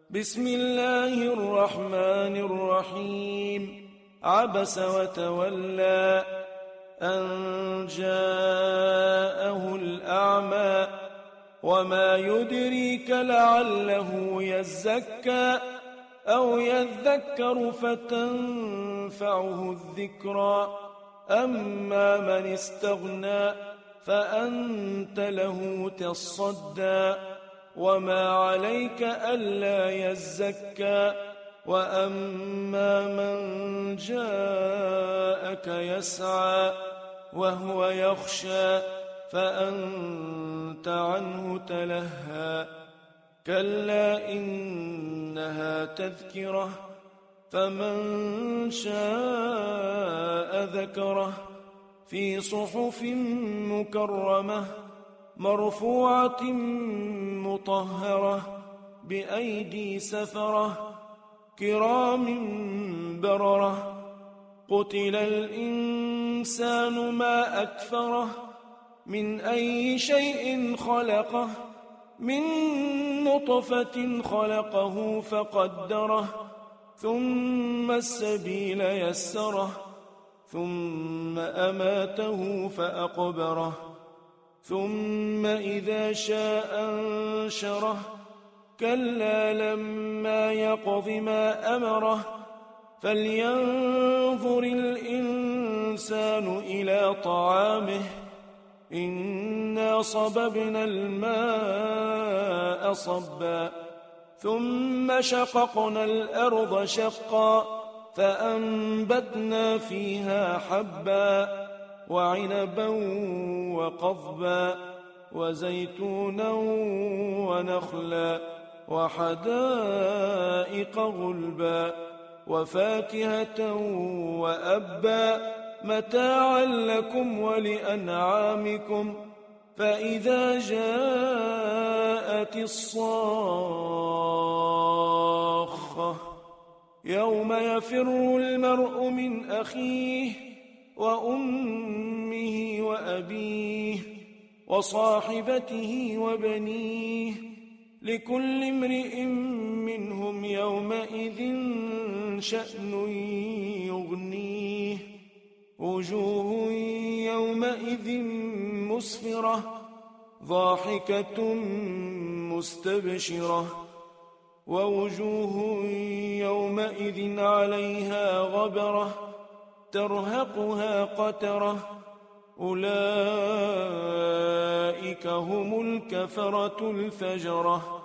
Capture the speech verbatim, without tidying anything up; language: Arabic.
بسم الله الرحمن الرحيم. عبس وتولى أن جاءه الأعمى وما يدريك لعله يزكى أو يذكر فتنفعه الذكرى أما من استغنى فأنت له تصدى وما عليك ألا يزكى وأما من جاءك يسعى وهو يخشى فأنت عنه تلهى كلا إنها تذكرة فمن شاء ذكره في صحف مكرمة مرفوعة مطهرة بأيدي سفرة كرام بررة قتل الإنسان ما أكفره من أي شيء خلقه من نطفة خلقه فقدره ثم السبيل يسره ثم أماته فأقبره ثم إذا شاء أنشره كلا لما يقض ما أمره فلينظر الإنسان إلى طعامه إنا صببنا الماء صبا ثم شققنا الأرض شقا فأنبتنا فيها حبا وعنبا وقضبا وزيتونا ونخلا وحدائق غلبا وفاكهة وأبا متاعا لكم ولأنعامكم فإذا جاءت الصاخة يوم يفر المرء من أخيه وأمه وأبيه وصاحبته وبنيه لكل امرئ منهم يومئذ شأن يغنيه وجوه يومئذ مسفرة ضاحكة مستبشرة ووجوه يومئذ عليها غبرة ترهقها قترة أولئك هم الكفرة الفجرة